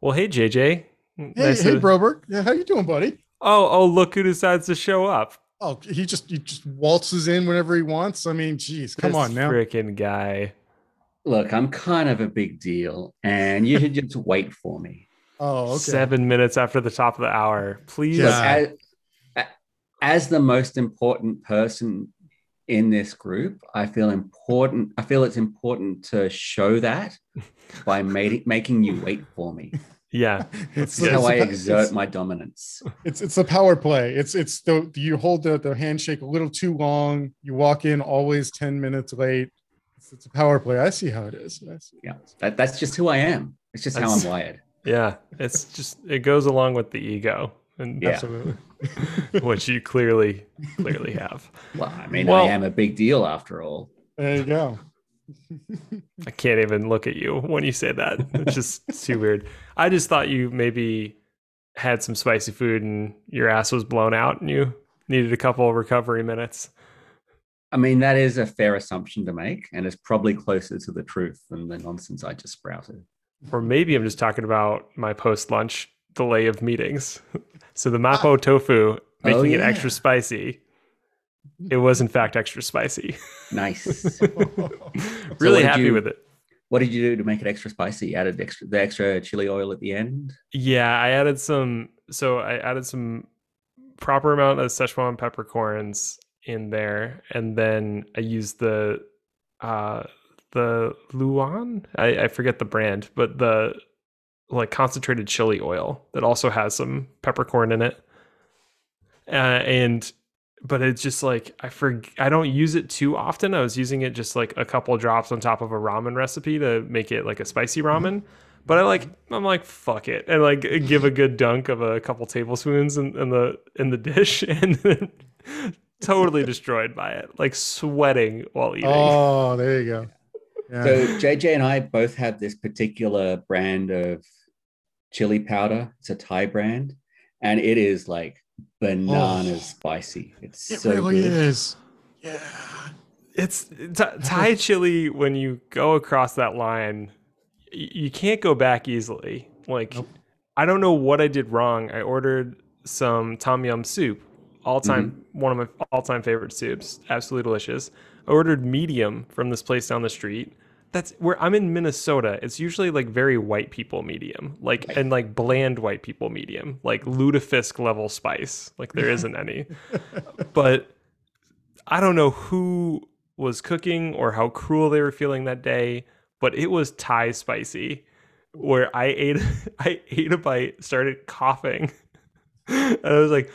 Well, hey JJ, Hey, nice hey, to. Broberg. Yeah, how you doing, buddy? Oh, look who decides to show up! Oh, he just waltzes in whenever he wants. I mean, geez, come This on now. freaking guy. Look, I'm kind of a big deal, and you should just wait for me. Oh, okay. 7 minutes after the top of the hour, Look, please. God, as the most important person in this group, I feel important. I feel it's important to show that by making you wait for me. Yeah, that's it's This is the good. how it's I the exert my dominance. it's the power play. It's the you hold the handshake a little too long. You walk in always 10 minutes late. It's a power play. I see how it is. I see Yeah, how it is. that's just who I am. It's just how I'm That's wired. yeah. It's just it goes along with the ego, and Yeah. Absolutely. which you clearly have. Well, I mean, I Well, am a big deal after all. There you go. I can't even look at you when you say that. It's just too weird. I just thought you maybe had some spicy food and your ass was blown out and you needed a couple of recovery minutes. I mean, that is a fair assumption to make, and it's probably closer to the truth than the nonsense I just sprouted. Or maybe I'm just talking about my post lunch delay of meetings. So the Ah, mapo tofu, Oh making it extra yeah, spicy, it was in fact extra spicy. nice. So Really happy with it. what did you do to make it extra spicy? Added the extra chili oil at the end. Yeah, I added some proper amount of Szechuan peppercorns in there, and then I used uh the Luan. I forget the brand, but the like concentrated chili oil that also has some peppercorn in it. And but it's just like I don't use it too often. I was using it just like a couple drops on top of a ramen recipe to make it like a spicy ramen. But I'm like fuck it and like give a good dunk of a couple tablespoons in the dish and then totally destroyed by it, like sweating while eating. oh, there you go. Yeah. So JJ and I both have this particular brand of chili powder. It's a Thai brand, and it is like bananas Oh, spicy. It's it so really good. is. Yeah. It's Thai chili. When you go across that line, you can't go back easily. Like, Nope. I don't know what I did wrong. I ordered some tom yum soup, Mhm. one of my all time favorite soups, absolutely delicious. I ordered medium from this place down the street. That's where I'm in Minnesota. It's usually like very white people medium, like and like bland white people medium, like lutefisk level spice. Like there isn't any. But I don't know who was cooking or how cruel they were feeling that day, but it was Thai spicy. Where I ate, I ate a bite, started coughing, and I was like,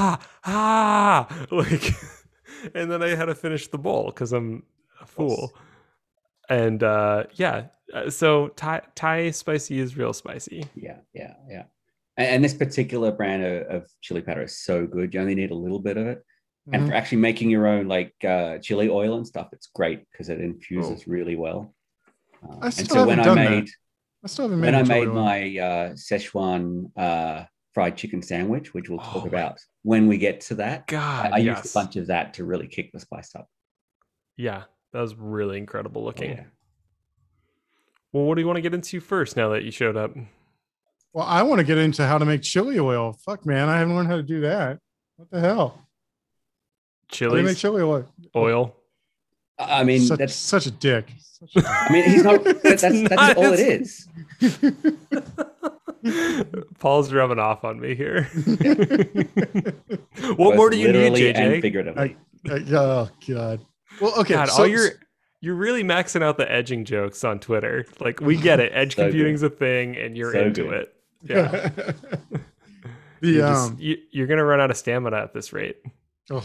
like, and then I had to finish the bowl because I'm a fool. And yeah, so Thai spicy is real spicy. Yeah, yeah, yeah. And this particular brand of chili powder is so good. You only need a little bit of it. And for Mhm. actually making your own like chili oil and stuff, it's great because it Oh, infuses really well. I And still so haven't done that. I still haven't when made a I chili made oil. my Szechuan fried chicken sandwich, which we'll talk oh my about when we get to that, God, I used a yes, bunch of that to really kick the spice up. yeah, that was really incredible Oh looking. yeah. Well, what do you want to get into first now that you showed up? Well, I want to get into how to make chili oil. Fuck, man, I haven't learned how to do that. What the hell? How do you make Chilies, chili oil? Oh, oil. I mean such a dick. Such a I mean he's not It's that's not. all it is. dick. Paul's rubbing off on me here. Yeah. What Both more do you need, literally and JJ? I, figuratively. oh God. Well, okay. God, all you're really maxing out the edging jokes on Twitter. Like we get it. Edge So computing's good. a thing and you're So into good. it. Yeah. the You're gonna run out of stamina at this rate. oh,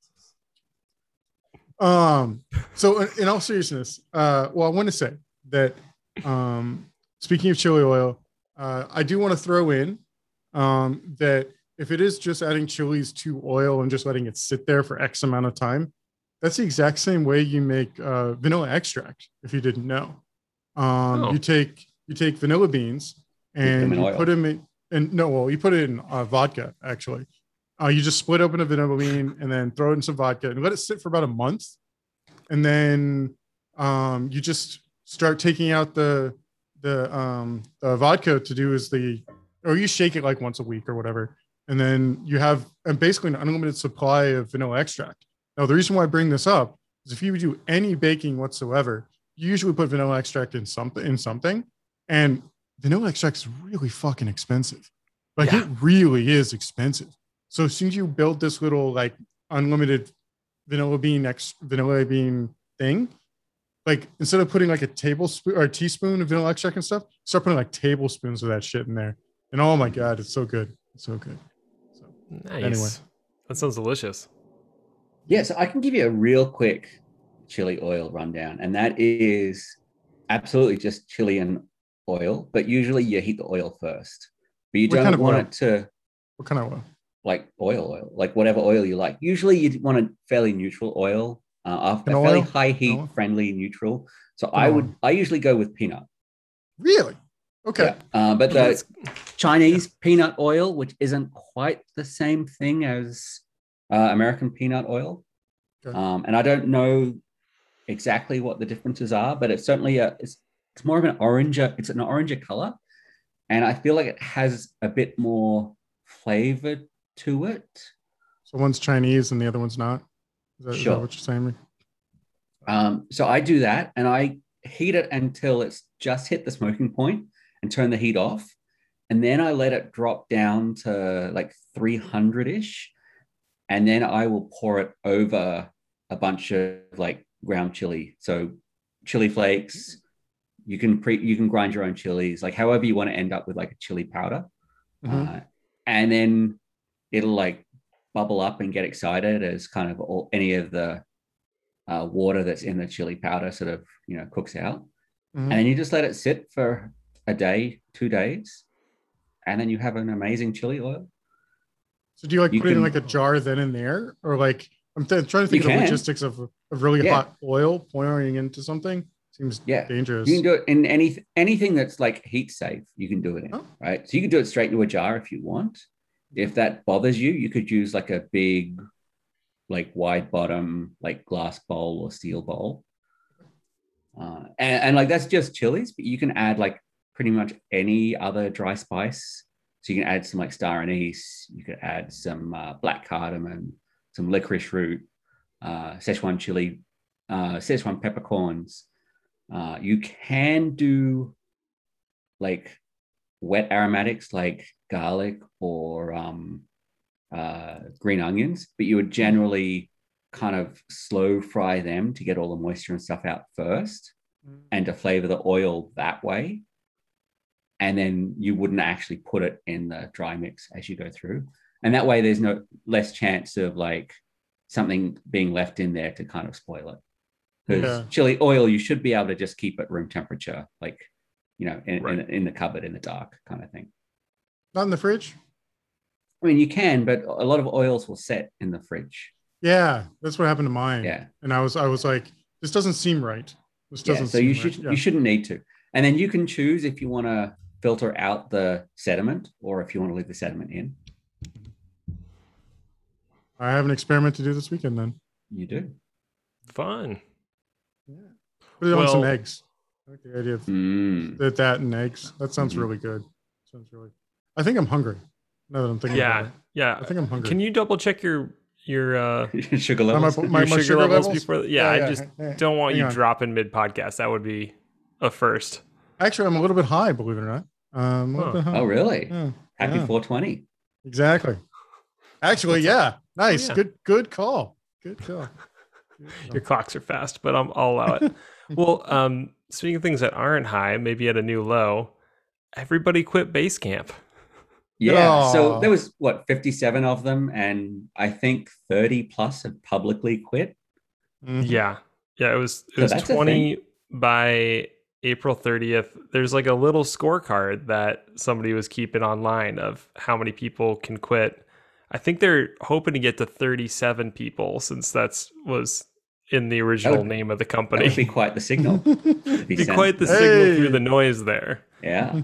so in all seriousness, well, I want to say that um speaking of chili oil, I do want to throw in that if it is just adding chilies to oil and just letting it sit there for X amount of time, that's the exact same way you make vanilla extract. If you didn't know, Oh. you take vanilla beans Dip them and in you put oil. them in, and no, well, you put it in vodka actually. You just split open a vanilla bean and then throw it in some vodka and let it sit for about a month, and then you just start taking out the vodka to do is or you shake it like once a week or whatever, and then you have basically an unlimited supply of vanilla extract. Now, the reason why I bring this up is if you do any baking whatsoever, you usually put vanilla extract in something, and vanilla extract is really fucking expensive. Like it really is expensive. So as soon as you build this little like unlimited vanilla bean thing, like instead of putting like a tablespoon or a teaspoon of vanilla extract and stuff, start putting like tablespoons of that shit in there. And oh my God, it's so good. It's so good. So Nice. anyway. That sounds delicious. Yeah, so I can give you a real quick chili oil rundown, and that is absolutely just chili and oil, but usually you heat the oil first. But you don't want it to... What kind of oil? Like oil, like whatever oil you like. Usually you want a fairly neutral oil, a fairly high heat, friendly, neutral. So I usually go with peanut. Really? Okay. Yeah. But the Chinese peanut oil, which isn't quite the same thing as American peanut oil. Okay. And I don't know exactly what the differences are, but it's certainly it's more of an oranger color. And I feel like it has a bit more flavor to it. So one's Chinese and the other one's not? Is that what you're saying? So I do that and I heat it until it's just hit the smoking point and turn the heat off. And then I let it drop down to like 300-ish. And then I will pour it over a bunch of like ground chili. So chili flakes, you can grind your own chilies, like however you want to end up with like a chili powder. Mm-hmm. And then it'll like bubble up and get excited as kind of any of the water that's in the chili powder sort of, cooks out. Mm-hmm. And then you just let it sit for a day, 2 days, and then you have an amazing chili oil. So do you put it in like a jar then and there? Or like, I'm trying to think of the logistics of really hot oil pouring into something. Seems dangerous. You can do it in anything that's like heat safe. You can do it in, right? So you can do it straight into a jar if you want. If that bothers you, you could use like a big, like wide bottom, like glass bowl or steel bowl. And like that's just chilies, but you can add like pretty much any other dry spice. So you can add some like star anise. You could add some black cardamom, some licorice root, Szechuan chili, Szechuan peppercorns. You can do like wet aromatics like garlic or green onions, but you would generally kind of slow fry them to get all the moisture and stuff out first and to flavor the oil that way. And then you wouldn't actually put it in the dry mix as you go through. And that way there's less chance of like something being left in there to kind of spoil it. Because chili oil, you should be able to just keep at room temperature, like, in the cupboard in the dark kind of thing. Not in the fridge? I mean, you can, but a lot of oils will set in the fridge. Yeah, that's what happened to mine. Yeah. And I was like, this doesn't seem right. This doesn't so you shouldn't need to. And then you can choose if you want to filter out the sediment or if you want to leave the sediment in. I have an experiment to do this weekend then. You do. Fun. Yeah. Put it on some eggs. I like the idea of that and eggs. That sounds really good. I think I'm hungry. Now that I'm thinking about it. Yeah. I think I'm hungry. Can you double check your sugar levels? My sugar levels before? I just don't want you dropping mid podcast. That would be a first. Actually, I'm a little bit high, believe it or not. A little bit high. Oh, really? Yeah. Happy 420. Exactly. Actually, yeah. Nice. Good call. Good call. Your clocks are fast, but I'll allow it. Well, speaking of things that aren't high, maybe at a new low, everybody quit Basecamp. Yeah. So there was 57 of them, and I think 30 plus had publicly quit. Mm-hmm. Yeah. It was 20 by April 30th. There's like a little scorecard that somebody was keeping online of how many people can quit. I think they're hoping to get to 37 people since was in the original name of the company. That would be quite the signal. be quite the signal through the noise there. Yeah.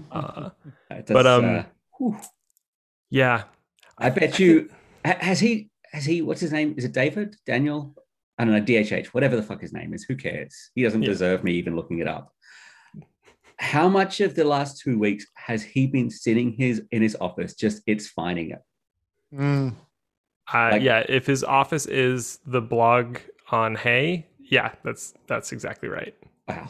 Yeah. I bet you, has he, what's his name? Is it David? Daniel? I don't know, DHH, whatever the fuck his name is. Who cares? He doesn't deserve me even looking it up. How much of the last 2 weeks has he been sitting in his office just it's finding it? Mm. Like, Yeah, if his office is the blog on Hey, yeah, that's exactly right. wow.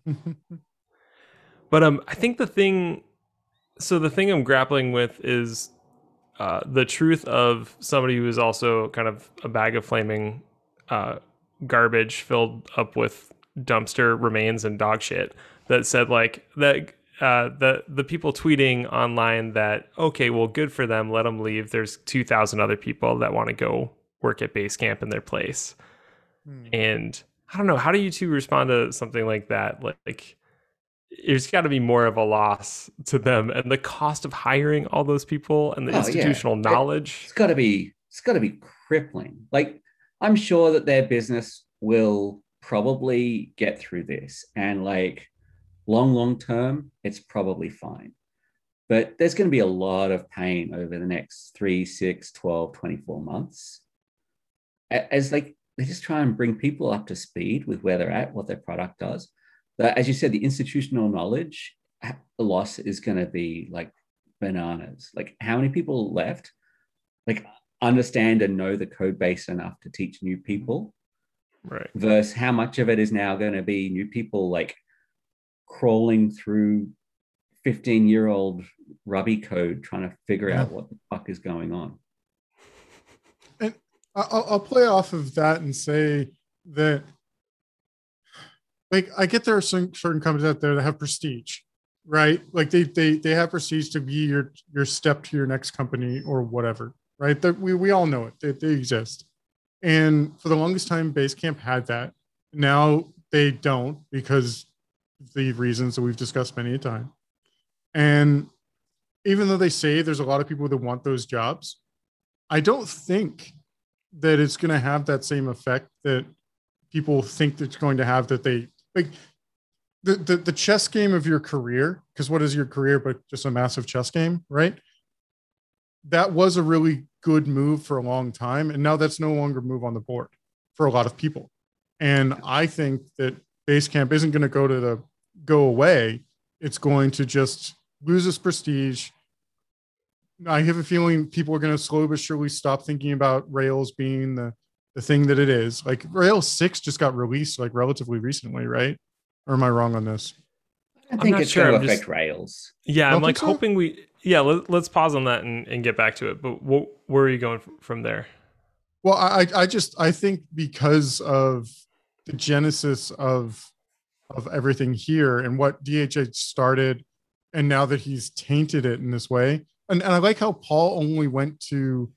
But I think the thing I'm grappling with is the truth of somebody who is also kind of a bag of flaming uh, garbage filled up with dumpster remains and dog shit that said like that the people tweeting online that okay, well, good for them, let them leave. There's 2,000 other people that want to go work at Basecamp in their place. And I don't know, how do you two respond to something like that? Like there's got to be more of a loss to them, and the cost of hiring all those people and the Oh yeah, institutional knowledge. it's got to be crippling. Like, I'm sure that their business will probably get through this, and like long term, it's probably fine. But there's going to be a lot of pain over the next 3, 6, 12, 24 months as like they just try and bring people up to speed with where they're at, what their product does. As you said, the institutional knowledge loss is going to be like bananas. Like, how many people left like understand and know the code base enough to teach new people, Right. versus how much of it is now going to be new people like crawling through 15-year-old Ruby code trying to figure out what the fuck is going on. And I'll play off of that and say that, like, I get there are certain companies out there that have prestige, right? Like they have prestige to be your step to your next company or whatever, right? That we all know it. They exist. And for the longest time, Basecamp had that. Now they don't, because the reasons that we've discussed many a time. And even though they say there's a lot of people that want those jobs, I don't think that it's going to have that same effect that people think it's going to have, that they like the chess game of your career. Because what is your career but just a massive chess game, right? That was a really good move for a long time. And now that's no longer move on the board for a lot of people. And I think that Basecamp isn't going to go away. It's going to just lose its prestige. I have a feeling people are going to slowly but surely stop thinking about Rails being the thing that it is. Like, Rails 6 just got released like relatively recently, right? Or am I wrong on this? I I'm think not it's sure. going I'm to just affect Rails. yeah. You I'm don't like think so? hoping let's pause on that and get back to it. But where are you going from there? Well, I think because of the genesis of everything here and what DHH started, and now that he's tainted it in this way. And I like how Paul only went to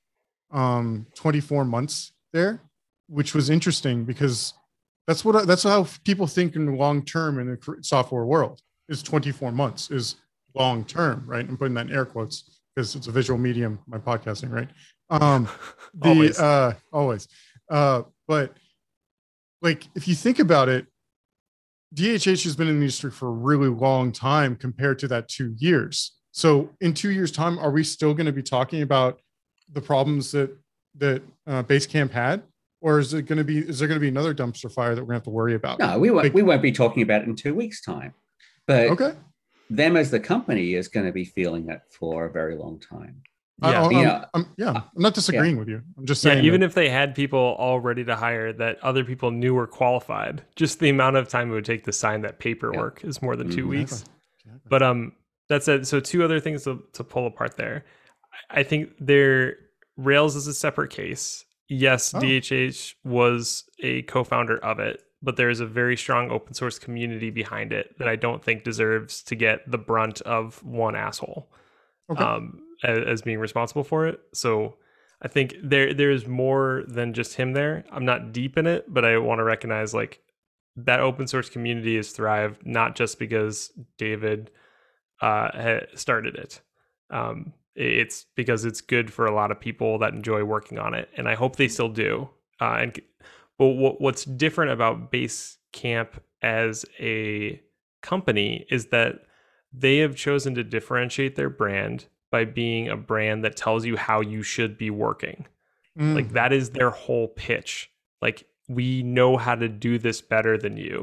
24 months there, which was interesting because that's how people think in the long term in the software world. Is 24 months is long term, right? I'm putting that in air quotes because it's a visual medium, my podcasting, right? Always. Always. But like, if you think about it, DHH has been in the industry for a really long time compared to that 2 years. So in 2 years' time, are we still going to be talking about the problems that Basecamp had, or is there going to be another dumpster fire that we're going to have to worry about? No, we won't be talking about it in 2 weeks' time. But Okay. them as the company is going to be feeling it for a very long time. Yeah. I'm not disagreeing with you. I'm just saying. Yeah, even if they had people all ready to hire that other people knew were qualified, just the amount of time it would take to sign that paperwork is more than 2 weeks. Exactly. But that said, so two other things to pull apart there. I think Rails is a separate case. Yes, DHH was a co-founder of it, but there's a very strong open source community behind it that I don't think deserves to get the brunt of one asshole. Okay. As being responsible for it. So I think there's more than just him there. I'm not deep in it, but I want to recognize like that open source community has thrived not just because David started it. It's because it's good for a lot of people that enjoy working on it, and I hope they still do. But what's different about Basecamp as a company is that they have chosen to differentiate their brand by being a brand that tells you how you should be working. Like, that is their whole pitch. Like, we know how to do this better than you.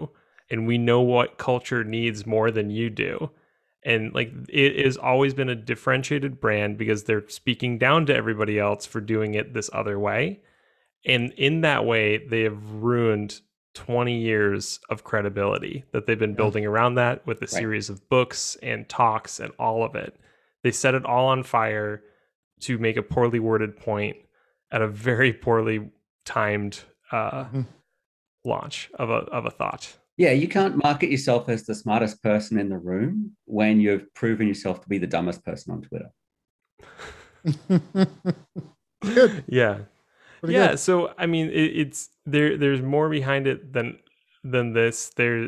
and we know what culture needs more than you do. And like it has always been a differentiated brand because they're speaking down to everybody else for doing it this other way. And in that way, they have ruined 20 years of credibility that they've been building around that with a series of books and talks and all of it. They set it all on fire to make a poorly worded point at a very poorly timed launch of a thought. Yeah, you can't market yourself as the smartest person in the room when you've proven yourself to be the dumbest person on Twitter. Good. Yeah. Pretty yeah. good. So I mean, it's there. There's more behind it than this. There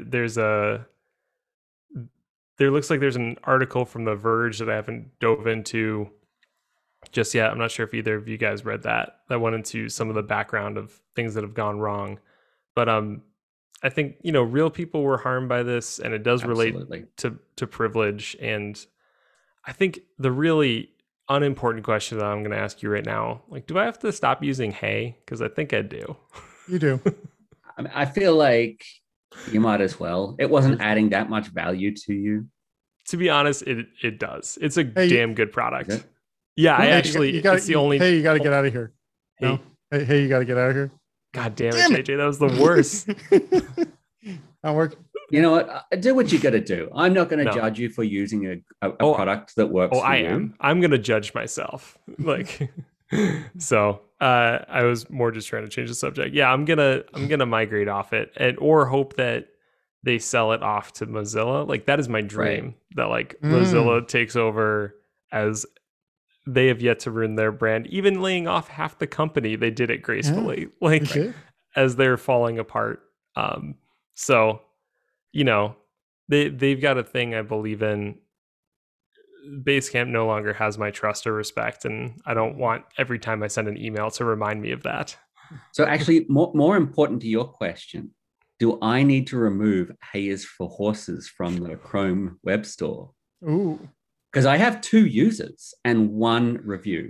looks like there's an article from The Verge that I haven't dove into just yet. I'm not sure if either of you guys read that. That went into some of the background of things that have gone wrong. But I think, you know, real people were harmed by this, and it does relate to privilege. And I think the really unimportant question that I'm going to ask you right now, like, do I have to stop using hey? Because I think I do. You do. I mean, I feel like you might as well. It wasn't adding that much value to you. To be honest, it does. It's a damn good product. Yeah, I actually, it's the only. Hey, you got to get out of here. No? Hey, you got to get out of here. God damn it, JJ. That was the worst. Not work. You know what? Do what you got to do. I'm not going to judge you for using a product that works for you. am. I'm going to judge myself. Like, so I was more just trying to change the subject. Yeah, I'm gonna migrate off it, or hope that they sell it off to Mozilla. Like, that is my dream. That like Mozilla takes over, as they have yet to ruin their brand. Even laying off half the company, they did it gracefully. As they're falling apart. So, you know, they've got a thing I believe in. Basecamp no longer has my trust or respect, and I don't want every time I send an email to remind me of that. So actually, more important to your question, do I need to remove Hey is for Horses from the Chrome web store? Ooh. Because I have 2 users and 1 review.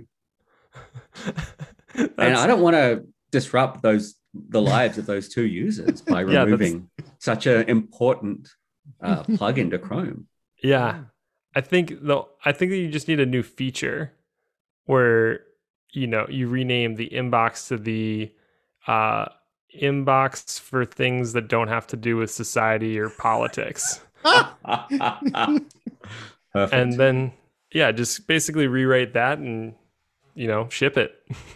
And I don't want to disrupt the lives of those 2 users by removing such an important plugin to Chrome. Yeah. I think that you just need a new feature where, you know, you rename the inbox to the inbox for things that don't have to do with society or politics. Perfect. And then, just basically rewrite that and, you know, ship it.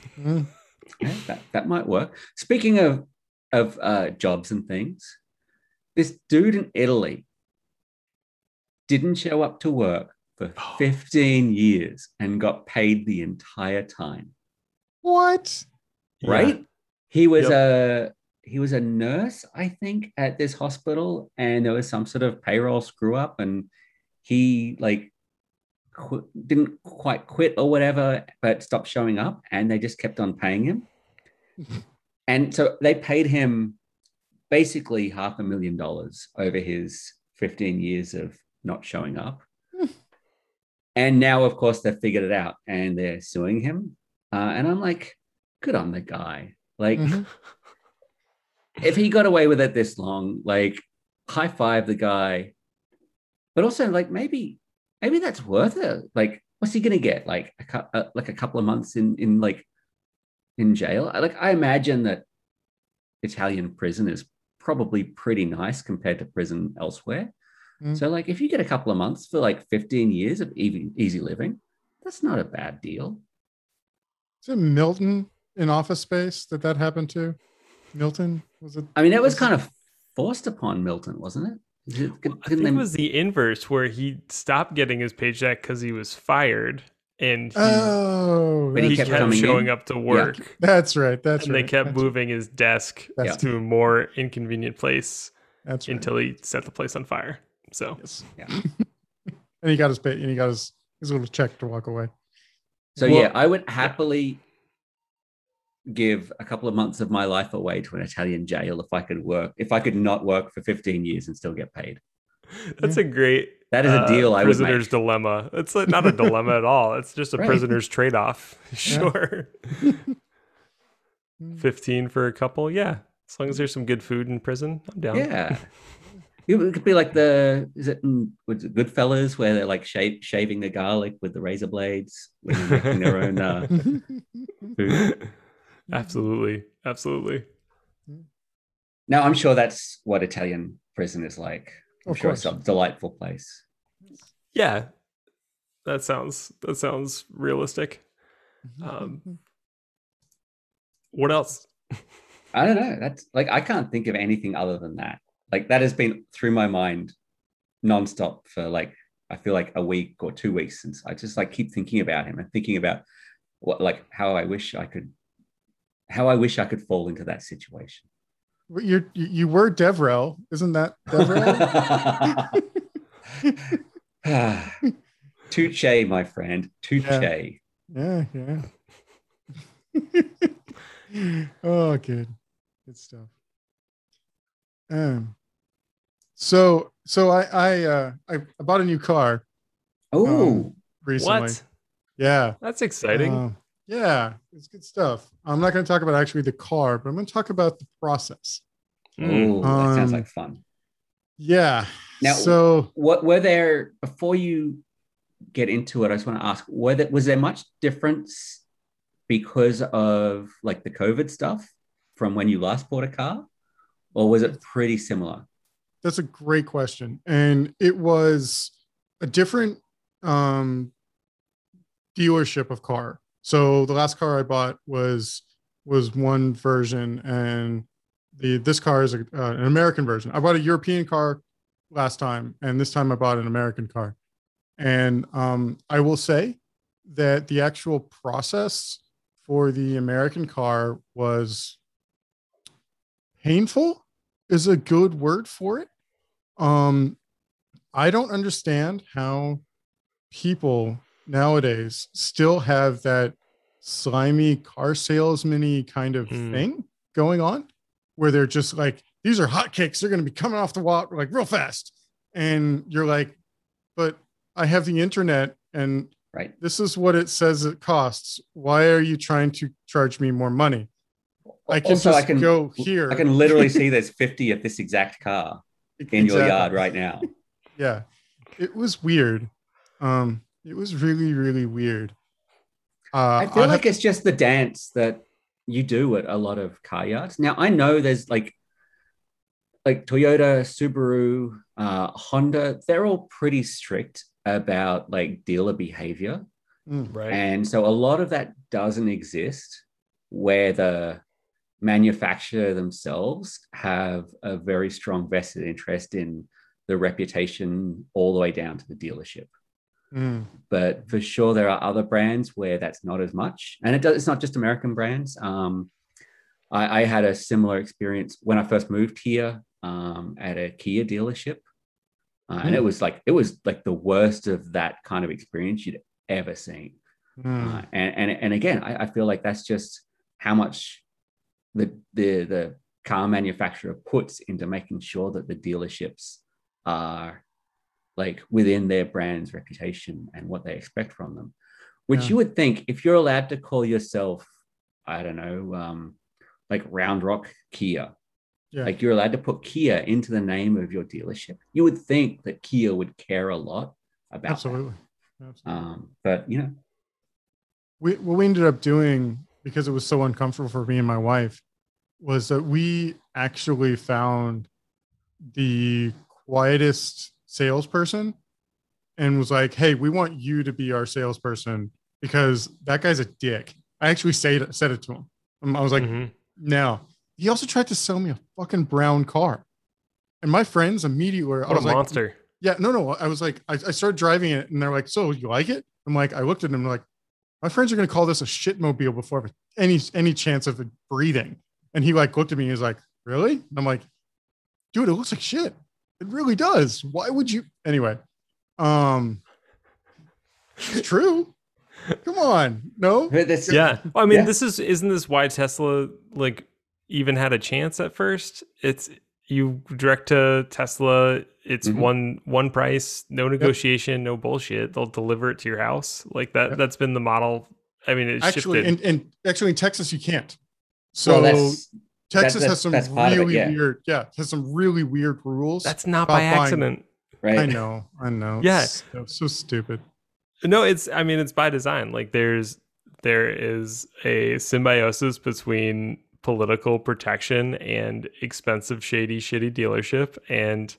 That might work. Speaking of jobs and things, this dude in Italy didn't show up to work for 15 years and got paid the entire time. What? Right? Yeah. He was a nurse, I think, at this hospital, and there was some sort of payroll screw up, and he didn't quite quit or whatever, but stopped showing up, and they just kept on paying him. And so they paid him basically $500,000 over his 15 years of not showing up. And now, of course, they've figured it out and they're suing him. And I'm like, good on the guy. Like, if he got away with it this long, like, high five the guy. But also, like, maybe that's worth it. Like, what's he gonna get? Like a couple of months in jail? Like, I imagine that Italian prison is probably pretty nice compared to prison elsewhere. So, like, if you get a couple of months for like 15 years of easy living, that's not a bad deal. Is it Milton in Office Space that happened to? Milton? Was it? I mean, it was kind of forced upon Milton, wasn't it? I think it was the inverse, where he stopped getting his paycheck because he was fired, and he kept showing up to work. Yeah. That's right. They kept moving his desk to a more inconvenient place until he set the place on fire. So, and he got his pay, and he got his little check to walk away. So, I would happily give a couple of months of my life away to an Italian jail if I could not work for 15 years and still get paid. That's a great that is a deal I would make. Prisoner's dilemma. It's not a dilemma at all. It's just a prisoner's trade-off. Sure. 15 for a couple, as long as there's some good food in prison, I'm down. It could be like what's it, Goodfellas, where they're like shaving the garlic with the razor blades when they're making their own food. Absolutely. Absolutely. Now, I'm sure that's what Italian prison is like. I'm Of sure course. it's a delightful place. Yeah. That sounds realistic. What else? I don't know. That's like I can't think of anything other than that. Like that has been through my mind nonstop for like I feel like a week or 2 weeks since I just like keep thinking about him and thinking about what like how I wish I could fall into that situation. You were Devrel, isn't that Devrel? Touche, my friend. Touche. Yeah. Oh, good stuff. So I bought a new car Oh, recently. What? Yeah, That's exciting. yeah, it's good stuff. I'm not going to talk about actually the car, but I'm going to talk about the process. that sounds like fun. Yeah. Now, so what were there before you get into it? I just want to ask: was there much difference because of like the COVID stuff from when you last bought a car, or was it pretty similar? That's a great question, and it was a different dealership of car. So the last car I bought was one version, and this car is an American version. I bought a European car last time, and this time I bought an American car. And I will say that the actual process for the American car was painful, is a good word for it. I don't understand how people nowadays still have that slimy car salesman-y kind of thing going on, where they're just like, these are hotcakes, they're going to be coming off the wall like real fast, and you're like, but I have the internet and right, this is what it says it costs. Why are you trying to charge me more money? I can go here. I can literally see there's 50 of this exact car in your yard right now. Yeah, it was weird. It was really, really weird. I feel like it's just the dance that you do at a lot of car yards. Now, I know there's like Toyota, Subaru, Honda, they're all pretty strict about like dealer behavior. Right. And so a lot of that doesn't exist where the manufacturer themselves have a very strong vested interest in the reputation all the way down to the dealership. But for sure, there are other brands where that's not as much. And it's not just American brands. I had a similar experience when I first moved here at a Kia dealership. And it was like the worst of that kind of experience you'd ever seen. And again, I feel like that's just how much the car manufacturer puts into making sure that the dealerships are like within their brand's reputation and what they expect from them, which you would think if you're allowed to call yourself, I don't know, like Round Rock Kia, like you're allowed to put Kia into the name of your dealership, you would think that Kia would care a lot about Absolutely. But you know, what we ended up doing, because it was so uncomfortable for me and my wife, was that we actually found the quietest salesperson and was like, hey, we want you to be our salesperson because that guy's a dick. I actually said it to him. I was like, no. He also tried to sell me a fucking brown car. And my friends immediately were, what a monster. Like, yeah, no. I was like, I started driving it and they're like, so you like it? I'm like, I looked at them like, my friends are going to call this a shitmobile before any chance of it breathing. And he like looked at me and he was like, really? And I'm like, dude, it looks like shit. It really does. Why would you? Anyway, it's true. Come on. No. Yeah. Well, I mean, isn't this why Tesla like even had a chance at first? It's you direct to Tesla. It's one price, no negotiation, no bullshit. They'll deliver it to your house like that. That's been the model. I mean, it's actually shifted. and actually in Texas you can't. So Texas has some that's part of it, really yeah. weird, has some really weird rules. That's not about by buying- accident. Right. I know. Yeah. It's so stupid. No, it's by design. Like there is a symbiosis between political protection and expensive, shady, shitty dealership. And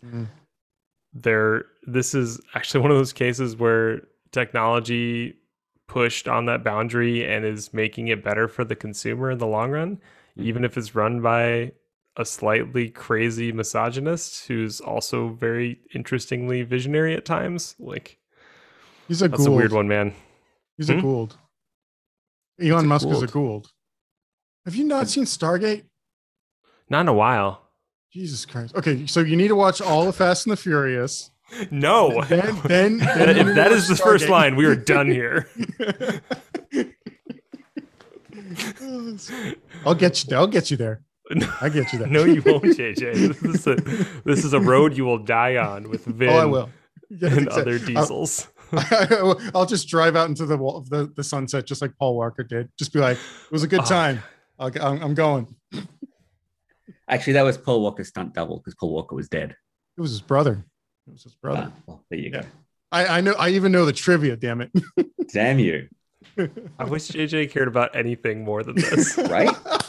this is actually one of those cases where technology pushed on that boundary and is making it better for the consumer in the long run, even if it's run by a slightly crazy misogynist who's also very interestingly visionary at times. Like, He's a that's Gould. a weird one, man. He's a Gould. Elon Musk is a Gould. Gould. Have you not seen Stargate? Not in a while. Jesus Christ. Okay, so you need to watch all of Fast and the Furious. No. Then If that is the first line, we are done here. I'll get you there. I get you there. No, you won't, JJ. This is a road you will die on with Vin I will. Yes, and exactly. other diesels. I'll just drive out into the sunset just like Paul Walker did. Just be like, it was a good time. I'm going. Actually, that was Paul Walker's stunt double because Paul Walker was dead. It was his brother. Well, there you go. I know. I even know the trivia. Damn it! Damn you! I wish JJ cared about anything more than this. Right?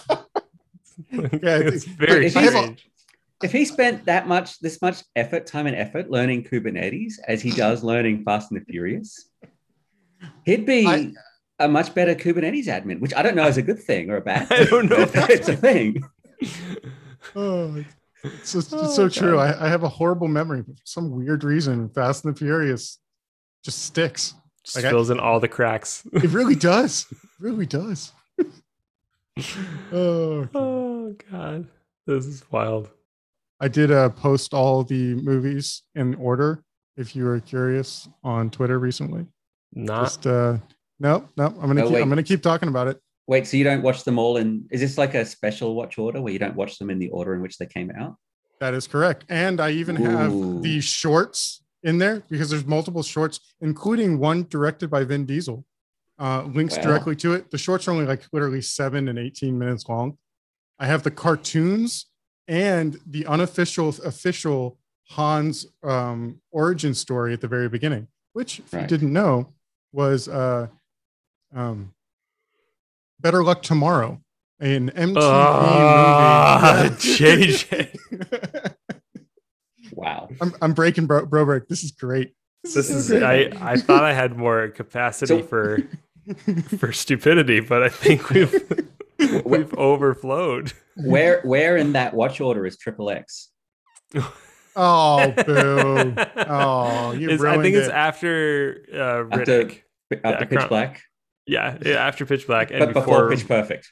It's very If he's- strange. If he spent this much time and effort learning Kubernetes as he does learning Fast and the Furious, he'd be a much better Kubernetes admin, which I don't know is a good thing or a bad thing. I don't know if but it's a thing. Oh, it's so true. I have a horrible memory, but for some weird reason, Fast and the Furious just sticks. Just fills in all the cracks. It really does. It really does. Oh God, this is wild. I did post all the movies in order. If you were curious on Twitter recently, Not no. I'm gonna keep talking about it. Wait, so you don't watch them all in? Is this like a special watch order where you don't watch them in the order in which they came out? That is correct. And I even have the shorts in there because there's multiple shorts, including one directed by Vin Diesel. Links directly to it. The shorts are only like literally 7 and 18 minutes long. I have the cartoons and the official Han's origin story at the very beginning, which, if you didn't know, was Better Luck Tomorrow, an MTV movie. JJ. Wow. I'm breaking bro break. This is great. This is I thought I had more capacity for stupidity, but I think we've overflowed. Where in that watch order is Triple X? Oh, boo! Oh, you ruined I think it's it. after Riddick. After Pitch Black. Yeah, after Pitch Black, and but before Pitch Perfect.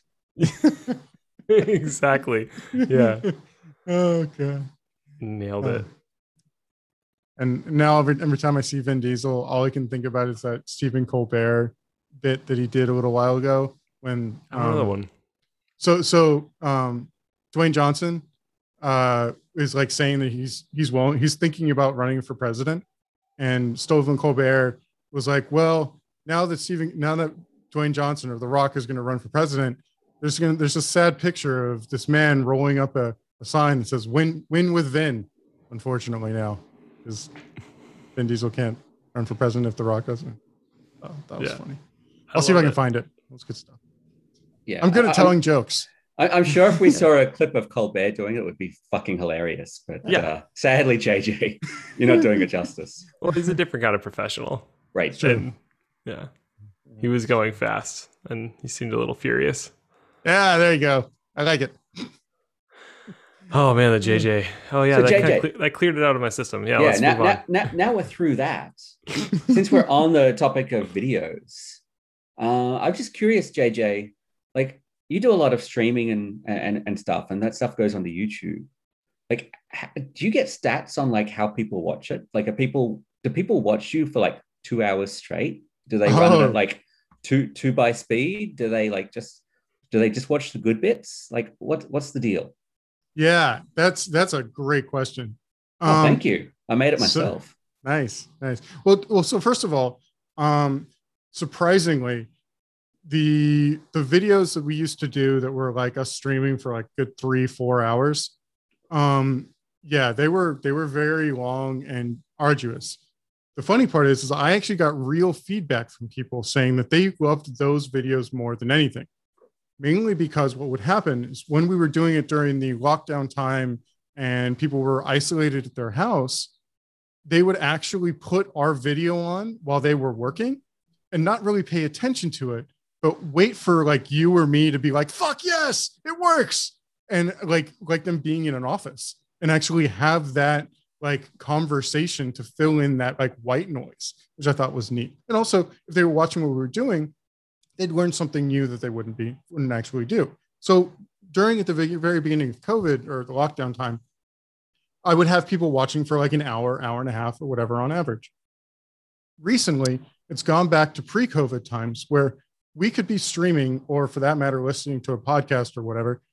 Exactly. Yeah. Oh God. Nailed it. And now every time I see Vin Diesel, all I can think about is that Stephen Colbert bit that he did a little while ago when another one. So Dwayne Johnson is like saying that he's thinking about running for president, and Stephen Colbert was like, well, now that Dwayne Johnson or The Rock is going to run for president, there's a sad picture of this man rolling up a sign that says win with Vin, unfortunately now, because Vin Diesel can't run for president if The Rock doesn't. Oh, that was funny. I'll see if I can find it. That's good stuff. Yeah, I'm good at telling jokes. I'm sure if we saw a clip of Colbert doing it would be fucking hilarious. But sadly, JJ, you're not doing it justice. Well, he's a different kind of professional. Right. And, yeah. He was going fast and he seemed a little furious. Yeah, there you go. I like it. Oh man, the JJ. Oh yeah, So that cleared it out of my system. Yeah, let's move on. Now we're through that. Since we're on the topic of videos, I'm just curious, JJ. Like, you do a lot of streaming and stuff, and that stuff goes on the YouTube. Like, do you get stats on like how people watch it? Like, do people watch you for like 2 hours straight? Do they run it at like two by speed? Do they just watch the good bits? Like, what's the deal? Yeah, that's a great question. Thank you. I made it myself. Nice. Well, so first of all, surprisingly, the videos that we used to do that were like us streaming for like good 3-4 hours, yeah, they were very long and arduous. The funny part is I actually got real feedback from people saying that they loved those videos more than anything, mainly because what would happen is when we were doing it during the lockdown time and people were isolated at their house, they would actually put our video on while they were working and not really pay attention to it, but wait for like you or me to be like, fuck yes, it works. And like them being in an office and actually have that like conversation to fill in that like white noise, which I thought was neat. And also if they were watching what we were doing, they'd learn something new that they wouldn't actually do. So during at the very beginning of COVID or the lockdown time, I would have people watching for like an hour, hour and a half or whatever on average. Recently, it's gone back to pre-COVID times where we could be streaming or for that matter, listening to a podcast or whatever.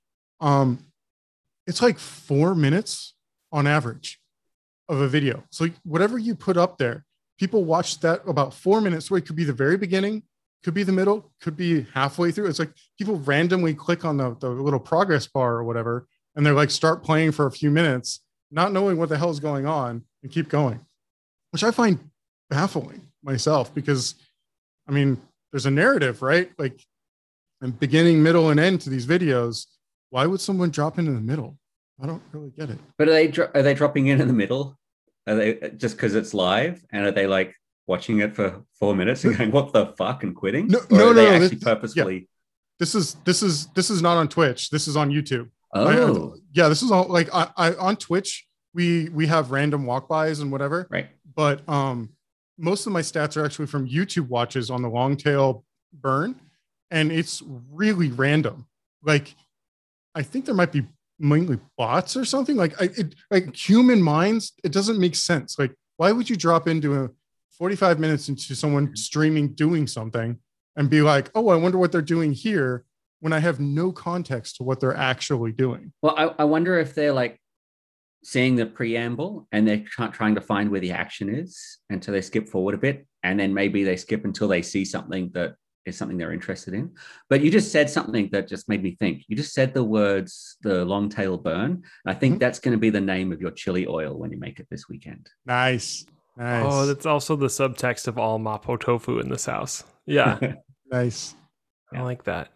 It's like 4 minutes on average of a video. So whatever you put up there, people watch that about 4 minutes. So it could be the very beginning, could be the middle, could be halfway through. It's like people randomly click on the little progress bar or whatever, and they're like, start playing for a few minutes, not knowing what the hell is going on and keep going, which I find baffling myself because, I mean, there's a narrative, right? Like, and beginning, middle, and end to these videos. Why would someone drop into the middle? I don't really get it. But are they dropping in the middle? Are they just because it's live? And are they like watching it for 4 minutes and going, "What the fuck," and quitting? No, are they actually this, purposefully? Yeah. This is not on Twitch. This is on YouTube. Oh, yeah. This is all like I on Twitch. We have random walk-bys and whatever. Right. But most of my stats are actually from YouTube watches on the long tail burn, and it's really random. Like, I think there might be mainly bots or something. Like human minds, it doesn't make sense. Like, why would you drop into a 45 minutes into someone streaming doing something and be like, oh, I wonder what they're doing here, when I have no context to what they're actually doing? Well, I wonder if they're like seeing the preamble and they're trying to find where the action is, and so they skip forward a bit, and then maybe they skip until they see something that is something they're interested in. But you just said something that just made me think. You just said the words, the long tail burn. I think that's going to be the name of your chili oil when you make it this weekend. Nice. Oh, that's also the subtext of all mapo tofu in this house. Yeah. Nice. I like that.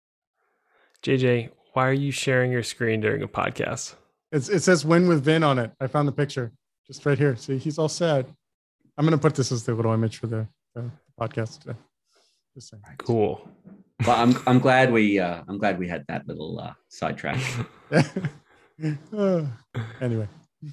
JJ, why are you sharing your screen during a podcast? It says "Win with Vin" on it. I found the picture just right here. See, he's all sad. I'm going to put this as the little image for the podcast today. Just saying. Cool. Well, I'm glad we had that little sidetrack. Anyway,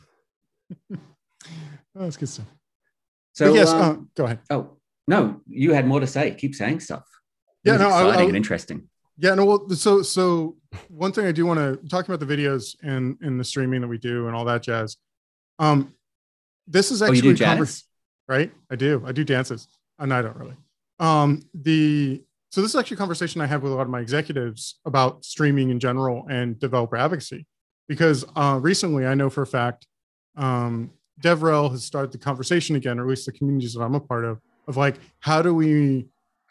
that's good stuff. So but yes, go ahead. Oh no, you had more to say. Keep saying stuff. Yeah, no, exciting and interesting. Yeah, no. Well, so one thing I do want to talk about the videos and the streaming that we do and all that jazz. This is actually you do jazz? Right? I do dances, and I don't really. So this is actually a conversation I have with a lot of my executives about streaming in general and developer advocacy, because recently I know for a fact DevRel has started the conversation again, or at least the communities that I'm a part of like, how do we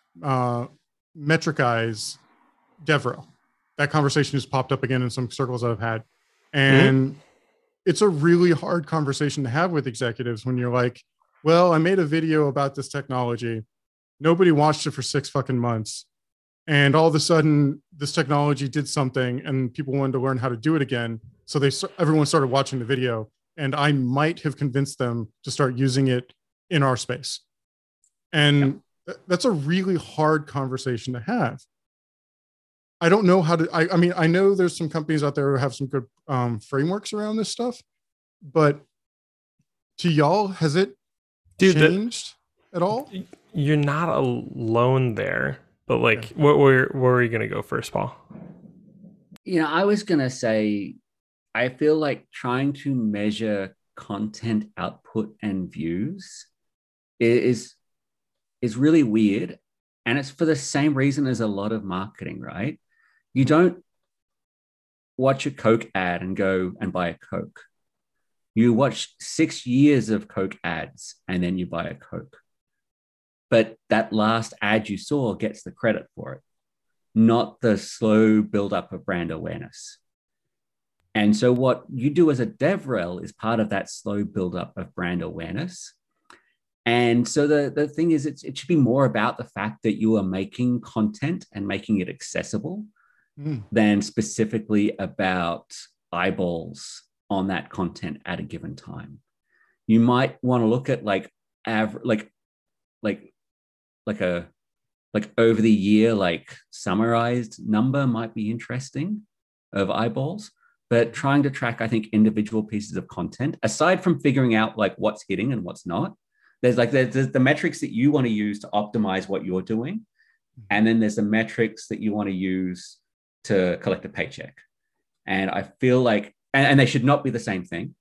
metricize DevRel? That conversation has popped up again in some circles that I've had. And it's a really hard conversation to have with executives when you're like, well, I made a video about this technology. Nobody watched it for 6 fucking months. And all of a sudden this technology did something and people wanted to learn how to do it again. So everyone started watching the video, and I might have convinced them to start using it in our space. And that's a really hard conversation to have. I don't know how to, I mean, I know there's some companies out there who have some good frameworks around this stuff, but to y'all, has it changed at all? You're not alone there, but like, where were you going to go first, Paul? I was going to say, I feel like trying to measure content output and views is really weird. And it's for the same reason as a lot of marketing, right? You don't watch a Coke ad and go and buy a Coke. You watch 6 years of Coke ads and then you buy a Coke. but that last ad you saw gets the credit for it, not the slow buildup of brand awareness. And so what you do as a DevRel is part of that slow buildup of brand awareness. And so the thing is, it should be more about the fact that you are making content and making it accessible than specifically about eyeballs on that content at a given time. You might want to look at like over the year, like summarized number might be interesting of eyeballs, but trying to track, I think, individual pieces of content, aside from figuring out like what's hitting and what's not, there's the metrics that you want to use to optimize what you're doing. And then there's the metrics that you want to use to collect a paycheck. And I feel like, and they should not be the same thing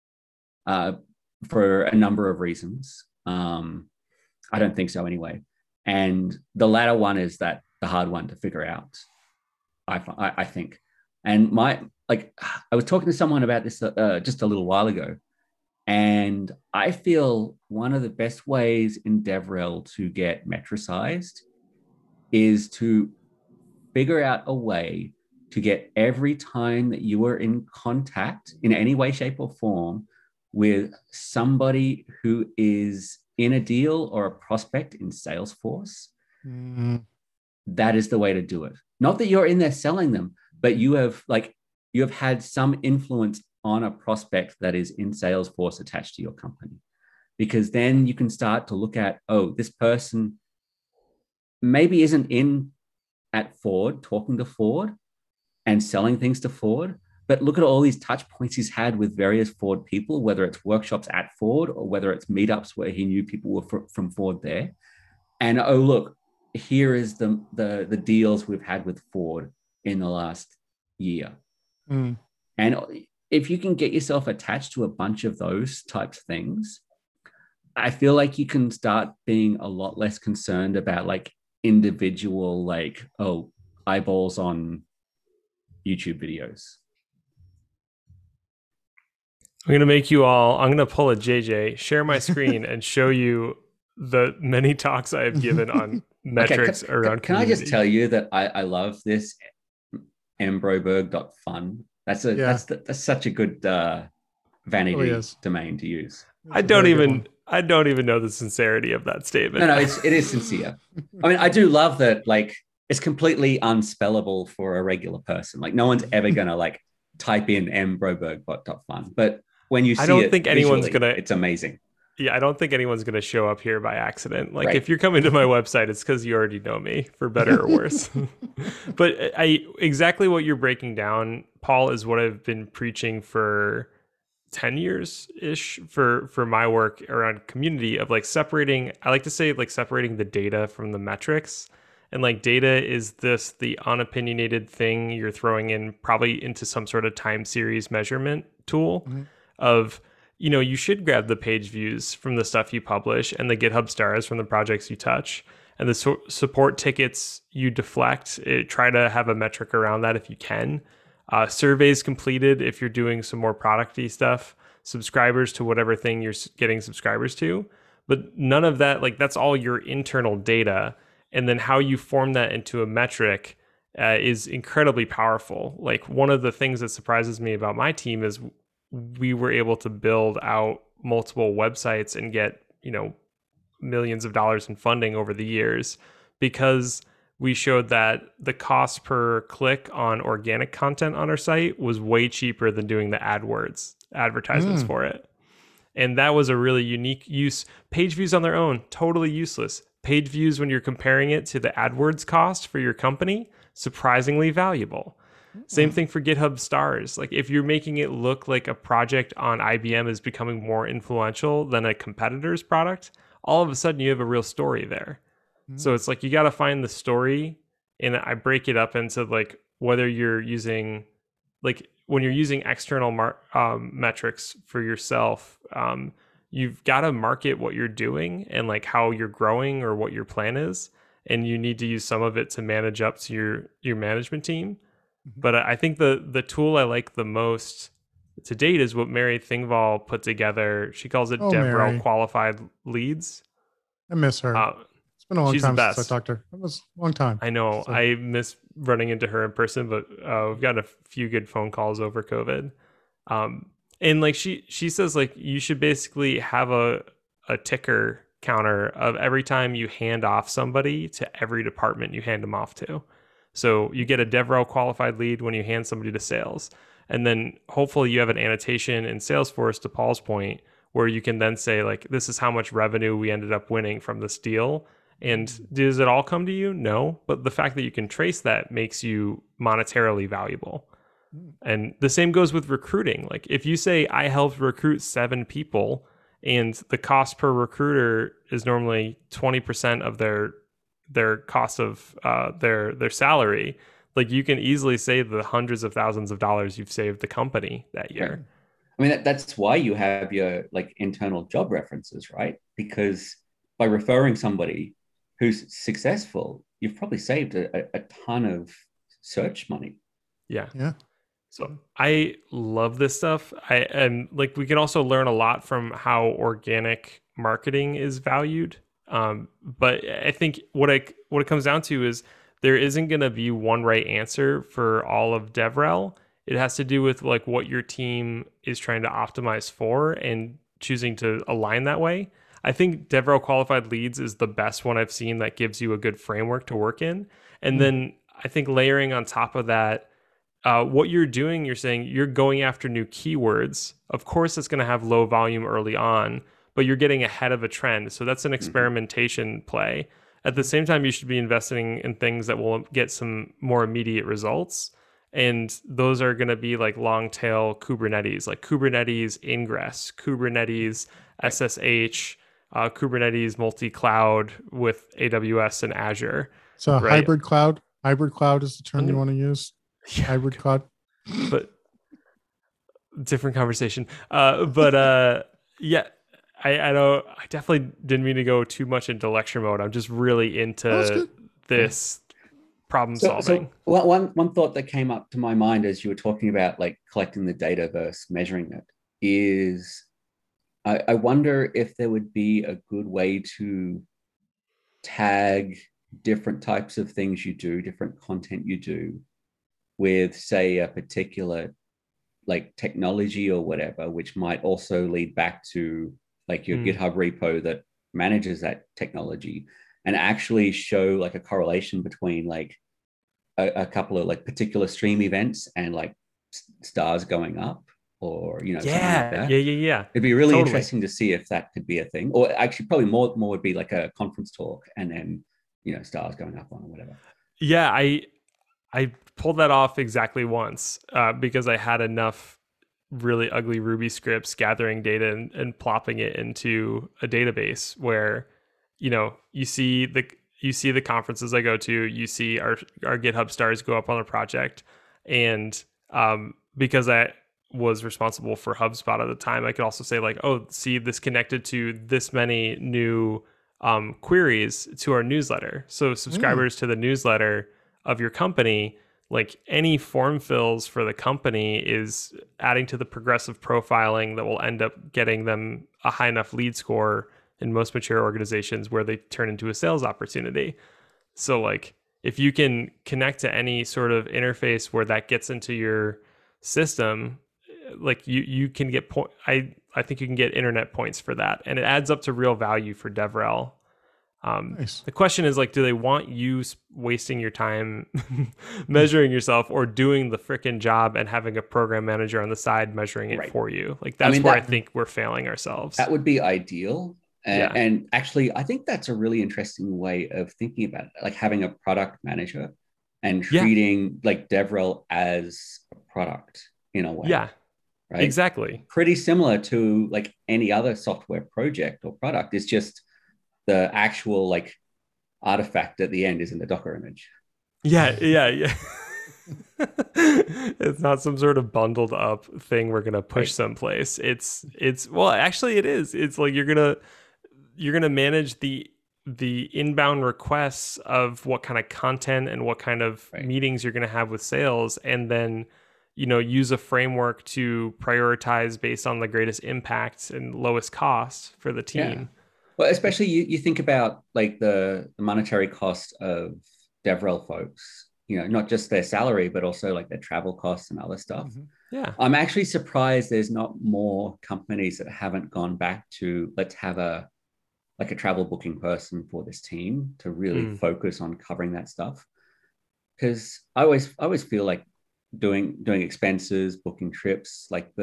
for a number of reasons. I don't think so anyway. And the latter one is that the hard one to figure out, I think. And I was talking to someone about this just a little while ago, and I feel one of the best ways in DevRel to get metricized is to figure out a way to get every time that you are in contact in any way, shape, or form with somebody who is in a deal or a prospect in Salesforce, that is the way to do it. Not that you're in there selling them, but you have had some influence on a prospect that is in Salesforce attached to your company. Because then you can start to look at, oh, this person maybe isn't in at Ford, talking to Ford and selling things to Ford, but look at all these touch points he's had with various Ford people, whether it's workshops at Ford or whether it's meetups where he knew people were from Ford there. And oh, look, here is the deals we've had with Ford in the last year. And if you can get yourself attached to a bunch of those types of things, I feel like you can start being a lot less concerned about like individual, like, oh, eyeballs on YouTube videos. I'm going to pull a JJ, share my screen and show you the many talks I have given on metrics around community. Can I just tell you that I love this mbroberg.fun. That's such a good vanity domain to use. I don't even know the sincerity of that statement. No, it is sincere. I mean, I do love that. Like, it's completely unspellable for a regular person. Like, no one's ever gonna like type in mbroberg.fun. But when you see it's amazing. Yeah, I don't think anyone's gonna show up here by accident. Like, if you're coming to my website, it's because you already know me, for better or worse. But exactly what you're breaking down, Paul, is what I've been preaching for 10 years-ish for my work around community, of like separating, I like to say like separating the data from the metrics. And like data is the unopinionated thing you're throwing in probably into some sort of time series measurement tool of, you should grab the page views from the stuff you publish and the GitHub stars from the projects you touch, and the support tickets you deflect. Try to have a metric around that if you can. Surveys completed if you're doing some more producty stuff, subscribers to whatever thing you're getting subscribers to. But none of that, like, that's all your internal data. And then how you form that into a metric is incredibly powerful. Like, one of the things that surprises me about my team is we were able to build out multiple websites and get, millions of dollars in funding over the years, because we showed that the cost per click on organic content on our site was way cheaper than doing the AdWords advertisements for it. And that was a really unique use. Page views on their own, totally useless. Page views, when you're comparing it to the AdWords cost for your company, surprisingly valuable. Same thing for GitHub stars. Like, if you're making it look like a project on IBM is becoming more influential than a competitor's product, all of a sudden you have a real story there. So it's like, you got to find the story. And I break it up into like, whether you're using, like, when you're using external metrics for yourself, you've got to market what you're doing and like how you're growing or what your plan is. And you need to use some of it to manage up to your management team. But I think the tool I like the most to date is what Mary Thingvall put together. She calls it DevRel Qualified Leads. I miss her. been a long She's the time since I best. talked to her. It was a long time. I know. So, I miss running into her in person, but we've got a few good phone calls over COVID. Um, and like she says, like you should basically have a ticker counter of every time you hand off somebody to every department you hand them off to. So you get a DevRel qualified lead when you hand somebody to sales. And then hopefully you have an annotation in Salesforce, to Paul's point, where you can then say, like, this is how much revenue we ended up winning from this deal. And does it all come to you? No. But the fact that you can trace that makes you monetarily valuable. And the same goes with recruiting. Like if you say, I helped recruit 7 people and the cost per recruiter is normally 20% of their cost of their salary, like you can easily save the hundreds of thousands of dollars you've saved the company that year. Right. I mean, that's why you have your like internal job references, right? Because by referring somebody who's successful, you've probably saved a ton of search money. Yeah. Yeah. So I love this stuff. And like we can also learn a lot from how organic marketing is valued. But I think what it comes down to is there isn't going to be one right answer for all of DevRel. It has to do with like what your team is trying to optimize for and choosing to align that way. I think DevRel qualified leads is the best one I've seen that gives you a good framework to work in. And then I think layering on top of that, what you're doing, you're saying you're going after new keywords. Of course, it's going to have low volume early on, but you're getting ahead of a trend. So that's an experimentation play. At the same time, you should be investing in things that will get some more immediate results. And those are going to be like long tail Kubernetes, like Kubernetes Ingress, Kubernetes SSH, Kubernetes multi-cloud with AWS and Azure. So right? hybrid cloud is the term you want to use. Yeah, hybrid cloud, but different conversation. Yeah, I know I definitely didn't mean to go too much into lecture mode. I'm just really into this problem solving. So one thought that came up to my mind as you were talking about like collecting the data versus measuring it is I wonder if there would be a good way to tag different types of things you do, different content you do, with say a particular like technology or whatever, which might also lead back to like your GitHub repo that manages that technology, and actually show like a correlation between like a couple of like particular stream events and like stars going up, or something like that. Yeah. It'd be really interesting to see if that could be a thing, or actually probably more would be like a conference talk and then stars going up on or whatever. Yeah, I pulled that off exactly once because I had enough really ugly Ruby scripts gathering data and plopping it into a database where, you see the conferences I go to, you see our GitHub stars go up on the project. And because I was responsible for HubSpot at the time, I could also say like, oh, see, this connected to this many new queries to our newsletter. So subscribers to the newsletter of your company, like any form fills for the company is adding to the progressive profiling that will end up getting them a high enough lead score in most mature organizations where they turn into a sales opportunity. So like if you can connect to any sort of interface where that gets into your system, like you can get I think you can get internet points for that, and it adds up to real value for DevRel. Nice. The question is like, do they want you wasting your time measuring yourself, or doing the freaking job and having a program manager on the side measuring it for you? Like that's where I think we're failing ourselves. That would be ideal. And actually, I think that's a really interesting way of thinking about it, like having a product manager and treating like DevRel as a product in a way. Yeah, right. Exactly. Pretty similar to like any other software project or product. It's just the actual like artifact at the end is in the Docker image. Yeah. It's not some sort of bundled up thing we're gonna push someplace. It's well, actually, it is. It's like you're gonna manage the inbound requests of what kind of content and what kind of meetings you're gonna have with sales, and then use a framework to prioritize based on the greatest impact and lowest cost for the team. Well, especially you think about like the monetary cost of DevRel folks, not just their salary, but also like their travel costs and other stuff. Mhm. Yeah. I'm actually surprised there's not more companies that haven't gone back to let's have a travel booking person for this team to really Mm. focus on covering that stuff. Because I always feel like doing expenses, booking trips, like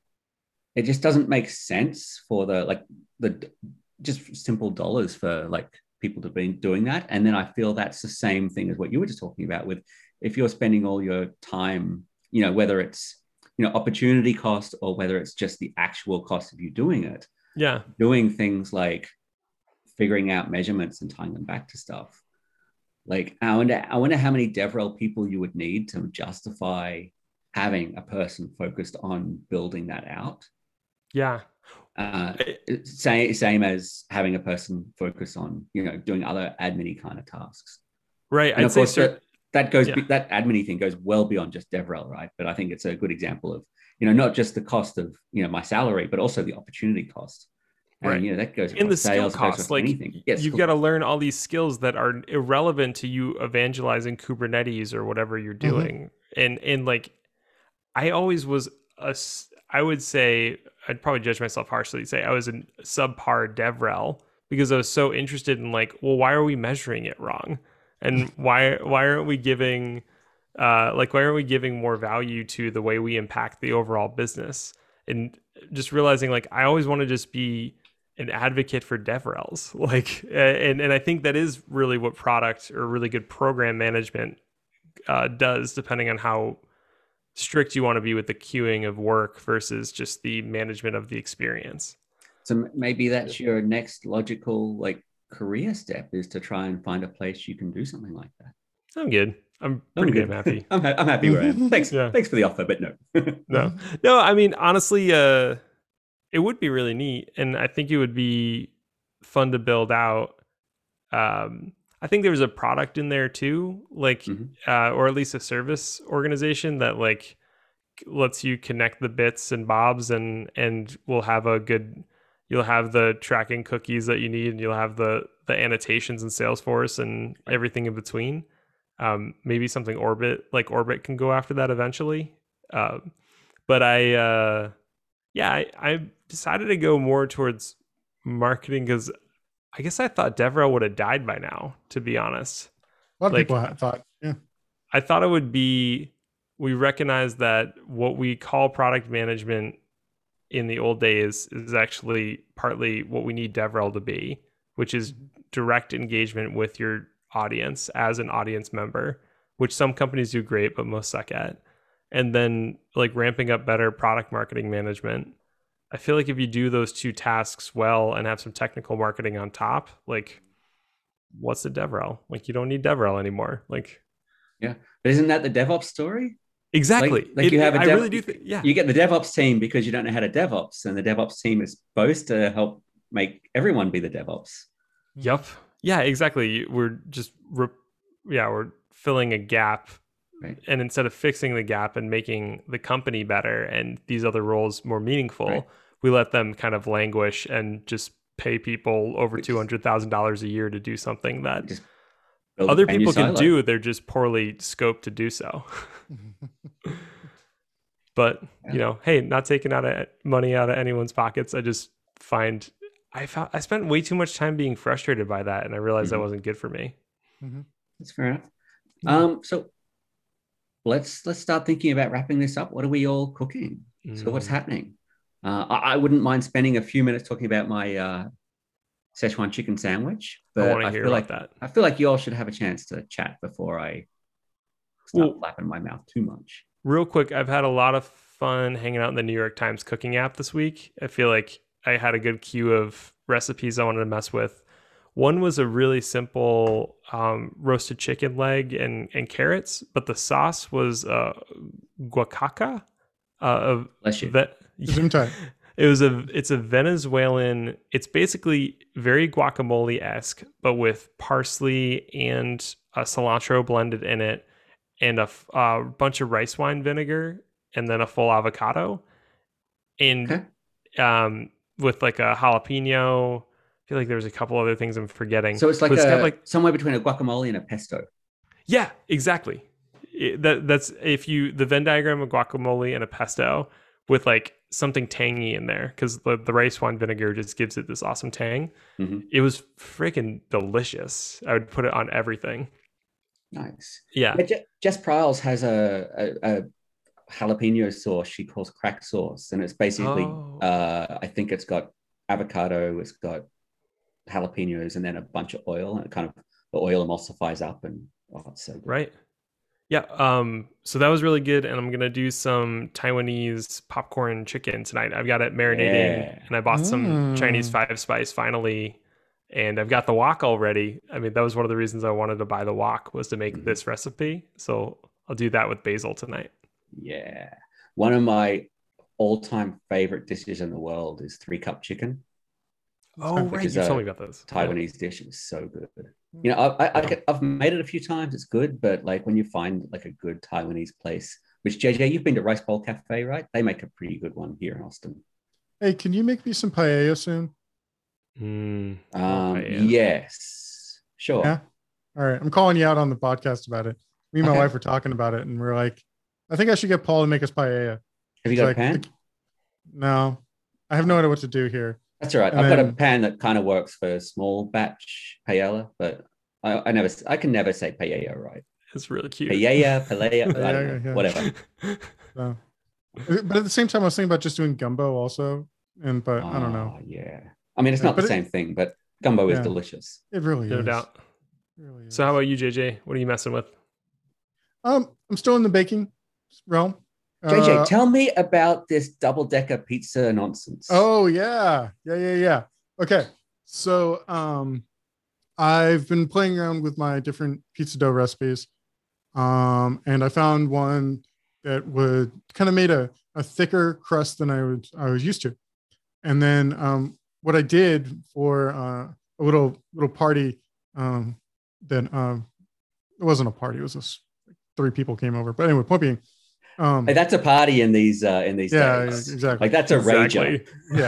it just doesn't make sense for the just simple dollars for like people to be doing that. And then I feel that's the same thing as what you were just talking about with if you're spending all your time, whether it's opportunity cost or whether it's just the actual cost of you doing it, Yeah. doing things like figuring out measurements and tying them back to stuff. Like I wonder how many DevRel people you would need to justify having a person focused on building that out. Yeah. Uh, same as having a person focus on doing other admin kind of tasks. Right. And I'd of say course that goes yeah. that admin thing goes well beyond just DevRel, right? But I think it's a good example of not just the cost of my salary, but also the opportunity cost. And Right. that goes In the across skill sales, it goes costs, across like anything. Yes, you've got to learn all these skills that are irrelevant to you evangelizing Kubernetes or whatever you're Mhm. doing. And like I always was I would say I'd probably judge myself harshly, say I was a subpar DevRel because I was so interested in like, well, why are we measuring it wrong? And why aren't we giving why aren't we giving more value to the way we impact the overall business? And just realizing like I always want to just be an advocate for DevRels. Like and I think that is really what product or really good program management does, depending on how strict you want to be with the queuing of work versus just the management of the experience. So maybe that's your next logical like career step is to try and find a place you can do something like that. I'm good. I'm I'm pretty damn good. happy. I'm happy where I am. Thanks. Yeah. Thanks for the offer, but no. No. No, I mean, honestly, it would be really neat. And I think it would be fun to build out. I think there was a product in there too, like, Mhm. or at least a service organization that like lets you connect the bits and bobs and will have a good, you'll have the tracking cookies that you need and you'll have the annotations in Salesforce and everything in between. Maybe something Orbit can go after that eventually. But I decided to go more towards marketing because I guess I thought DevRel would have died by now, to be honest. A lot of Like people thought, yeah. I thought it would be, we recognize that what we call product management in the old days is actually partly what we need DevRel to be, which is direct engagement with your audience as an audience member, which some companies do great, but most suck at. And then like ramping up better product marketing management. I feel like if you do those two tasks well and have some technical marketing on top, like what's the DevRel? Like you don't need DevRel anymore. Like Yeah, but isn't that the DevOps story? exactly. Like you have a I really do think, yeah. you get the DevOps team because you don't know how to DevOps, and the DevOps team is supposed to help make everyone be the DevOps. Yep. Yeah, exactly. We're filling a gap. Right. And instead of fixing the gap and making the company better and these other roles more meaningful, Right. we let them kind of languish and just pay people over $200,000 a year to do something that Just build other a brand new people can silo. do. They're just poorly scoped to do so. But hey, not taking money out of anyone's pockets. I just find I spent way too much time being frustrated by that, and I realized that wasn't good for me. That's fair enough. So let's start thinking about wrapping this up. What are we all cooking? So what's happening? I wouldn't mind spending a few minutes talking about my Szechuan chicken sandwich, I but want to hear about that. I feel like you all should have a chance to chat before I start flapping my mouth too much. Real quick, I've had a lot of fun hanging out in the New York Times cooking app this week. I feel like I had a good queue of recipes I wanted to mess with. One was a really simple roasted chicken leg and carrots, but the sauce was guacaca. Bless you. It's a Venezuelan. It's basically very guacamole-esque, but with parsley and cilantro blended in it, and a bunch of rice wine vinegar, and then a full avocado, and with like a jalapeno, feel like there's a couple other things I'm forgetting. So it's like But got somewhere between a guacamole and a pesto. yeah, exactly. That's if you the Venn diagram of guacamole and a pesto with like something tangy in there because the rice wine vinegar just gives it this awesome tang. Mhm. It was freaking delicious. I would put it on everything. Nice. Yeah. Jess Pryles has a jalapeno sauce she calls crack sauce, and it's basically I think it's got avocado, it's got jalapenos, and then a bunch of oil, and it kind of the oil emulsifies up, and it's so good. Right. Yeah. So that was really good, and I'm gonna do some Taiwanese popcorn chicken tonight. I've got it marinating, and I bought some Chinese 5-spice finally, and I've got the wok already. I mean, that was one of the reasons I wanted to buy the wok was to make this recipe. So I'll do that with basil tonight. Yeah. One of my all-time favorite dishes in the world is 3-cup chicken. Oh, right. You told me about this. Taiwanese dish. It's so good. You know, I've made it a few times. It's good, but like when you find like a good Taiwanese place, which JJ, you've been to Rice Bowl Cafe, right? They make a pretty good one here in Austin. Hey, can you make me some paella soon? Yes, sure. Yeah. All right. I'm calling you out on the podcast about it. Me and my wife were talking about it, and we're like, I think I should get Paul to make us paella. Have you got a pan? No, I have no idea what to do here. That's all right. I've got a pan that kind of works for small batch paella, but I can never say paella right. It's really cute. Paella, whatever. So, but at the same time, I was thinking about just doing gumbo also, but I don't know. Yeah, I mean it's not the same thing, but gumbo is delicious. It really is. No doubt. Really is. So how about you, JJ? What are you messing with? I'm still in the baking realm. JJ, tell me about this double-decker pizza nonsense. Oh yeah. Okay, so I've been playing around with my different pizza dough recipes, and I found one that would kind of made a thicker crust than I was used to. And then what I did for a little party that it wasn't a party, it was just 3 people came over. But anyway, point being, hey, that's a party in these days. Exactly. Like that's a rager.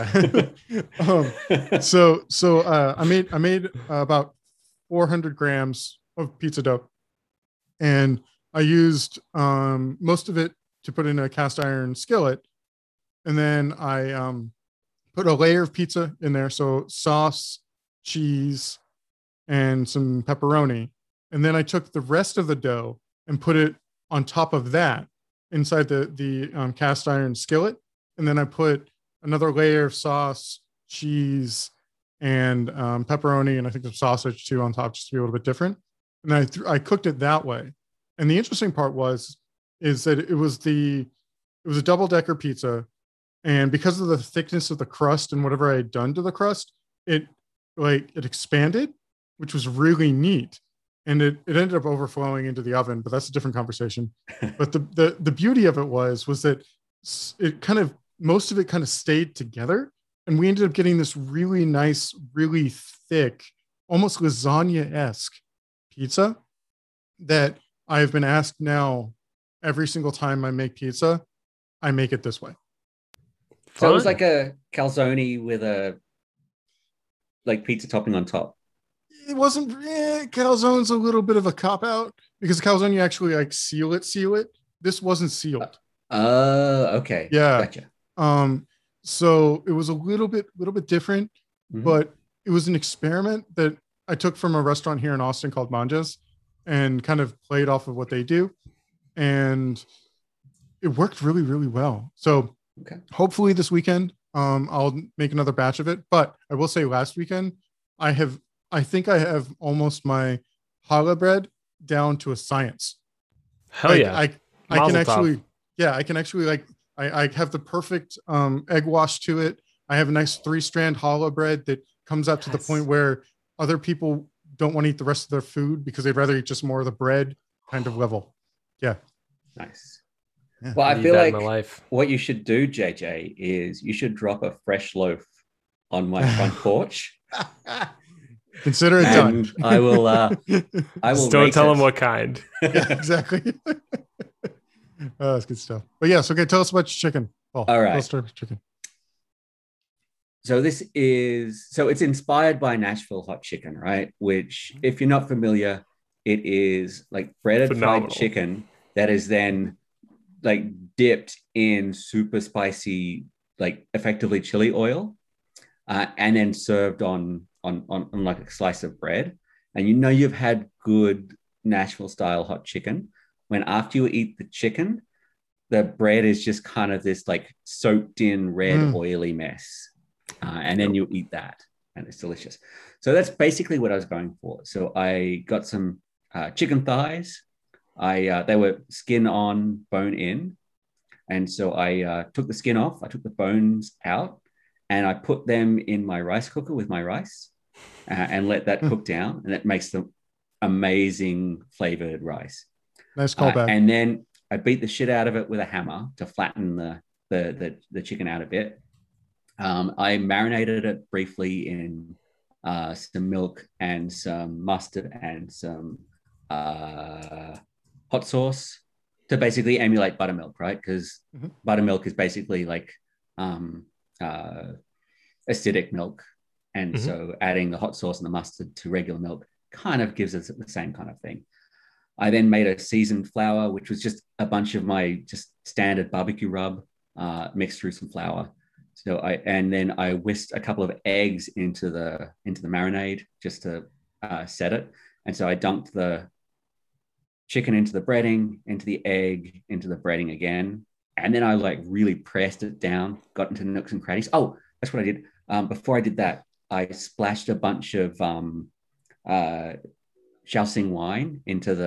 Yeah. So I made about 400 grams of pizza dough, and I used most of it to put in a cast iron skillet, and then I put a layer of pizza in there, so sauce, cheese, and some pepperoni, and then I took the rest of the dough and put it on top of that inside the cast iron skillet, and then I put another layer of sauce, cheese, and pepperoni, and I think some sausage too on top, just to be a little bit different. And I cooked it that way. And the interesting part is that it was a double-decker pizza, and because of the thickness of the crust and whatever I had done to the crust, it expanded, which was really neat. And it ended up overflowing into the oven, but that's a different conversation. But the beauty of it was that it kind of, most of it kind of stayed together, and we ended up getting this really nice, really thick, almost lasagna-esque pizza that I've been asked now every single time I make pizza, I make it this way. So it was like a calzone with a pizza topping on top. It wasn't. Calzone's a little bit of a cop out because calzone you actually seal it. This wasn't sealed. Okay. Yeah. Gotcha. So it was a little bit different, but it was an experiment that I took from a restaurant here in Austin called Manja's and kind of played off of what they do, and it worked really, really well. So hopefully this weekend, I'll make another batch of it. But I will say, last weekend I think I have almost my challah bread down to a science. Hell yeah. I can actually I have the perfect egg wash to it. I have a nice 3-strand challah bread that comes up to the point where other people don't want to eat the rest of their food because they'd rather eat just more of the bread kind of level. Yeah. Nice. Yeah. Well, I feel like what you should do, JJ, is you should drop a fresh loaf on my front porch. Consider it done. I will. Just don't tell them what kind. Yeah, exactly. That's good stuff. But yes, okay. Tell us about your chicken. All right. Let's start with chicken. So it's inspired by Nashville hot chicken, right? Which, if you're not familiar, it is like breaded fried Phenomenal. chicken that is then like dipped in super spicy, like effectively chili oil, and then served on like a slice of bread. And you've had good Nashville style hot chicken when after you eat the chicken, the bread is just kind of this like soaked in red Mm. oily mess, and then you eat that, and it's delicious. So that's basically what I was going for. So I got some chicken thighs. They were skin on, bone in, and so I took the skin off. I took the bones out, and I put them in my rice cooker with my rice, and let that Mm. cook down, and that makes the amazing flavored rice. Nice callback. And then I beat the shit out of it with a hammer to flatten the chicken out a bit. I marinated it briefly in some milk and some mustard and some hot sauce to basically emulate buttermilk, right? Because Mhm. buttermilk is basically like um, uh, acidic milk. And Mhm. so adding the hot sauce and the mustard to regular milk kind of gives us the same kind of thing. I then made a seasoned flour, which was just a bunch of my just standard barbecue rub mixed through some flour. And then I whisked a couple of eggs into the marinade just to set it. And so I dunked the chicken into the breading, into the egg, into the breading again. And then I like really pressed it down, got into nooks and crannies. Oh, that's what I did. Before I did that, I splashed a bunch of uh, Shaoxing wine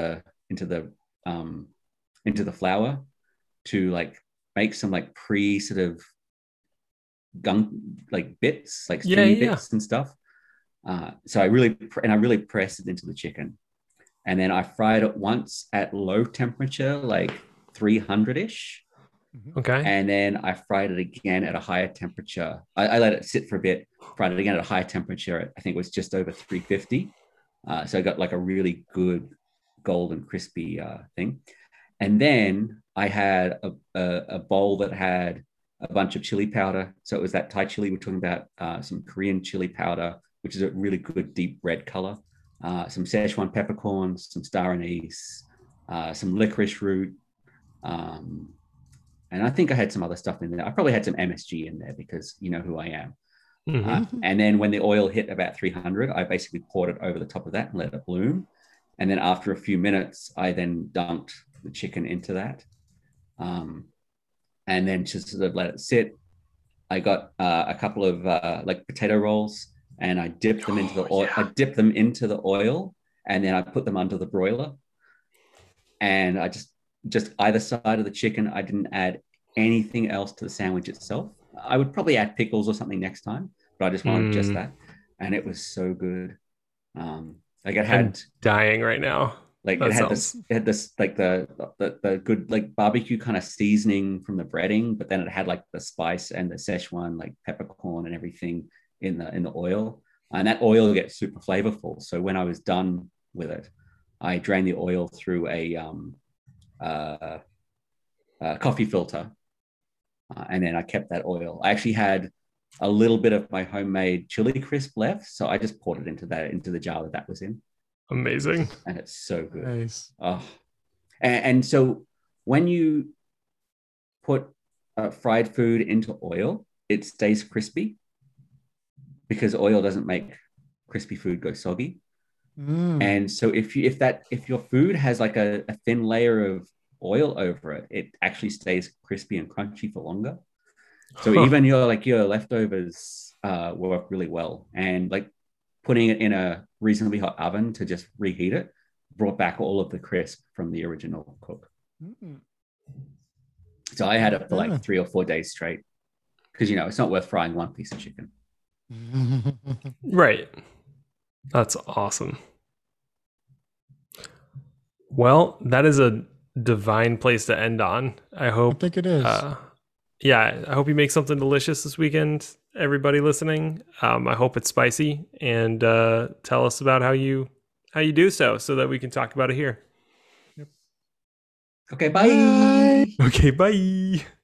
um, into the flour to like make some like pre sort of gunk like bits, like Yeah, stringy yeah. bits and stuff. So I really pressed it into the chicken, and then I fried it once at low temperature, like 300 ish, Mhm. Okay. and then I fried it again at a higher temperature. I let it sit for a bit, fried it again at a higher temperature. I think it was just over 350. So I got like a really good golden crispy thing. And then I had a bowl that had a bunch of chili powder. So it was that Thai chili we're talking about, some Korean chili powder, which is a really good deep red color, some Szechuan peppercorns, some star anise, some licorice root, um, and I think I had some other stuff in there. I probably had some MSG in there because you know who I am. Hmm. And then when the oil hit about 300, I basically poured it over the top of that and let it bloom. And then after a few minutes, I then dunked the chicken into that. Um, and then just sort of let it sit. I got a couple of like potato rolls and I dipped them into the Oh oil. I yeah. dipped them into the oil and then I put them under the broiler. And I just either side of the chicken. I didn't add anything else to the sandwich itself. I would probably add pickles or something next time, but I just wanted just Mm, that, and it was so good. Like it I'm had dying right now. That sounds it had this like the good like barbecue kind of seasoning from the breading, but then it had like the spice and the Szechuan like peppercorn and everything in the oil, and that oil gets super flavorful. So when I was done with it, I drained the oil through uh, coffee filter, and then I kept that oil. I actually had a little bit of my homemade chili crisp left, so I just poured it into the jar that was in, amazing. and it's so good. Nice. Oh, and so when you put fried food into oil, it stays crispy because oil doesn't make crispy food go soggy. Mm. And so if your food has like a thin layer of oil over it, it actually stays crispy and crunchy for longer. So Huh. even your leftovers work really well, and like putting it in a reasonably hot oven to just reheat it brought back all of the crisp from the original cook. Mm. So I had it for Yeah. like 3 or 4 days straight because it's not worth frying one piece of chicken. Right. That's awesome. Well, that is a divine place to end on. I I hope think it is. yeah, I hope you make something delicious this weekend, everybody listening. I hope it's spicy, and tell us about how you do so that we can talk about it here. Okay, Bye. bye. Okay, bye.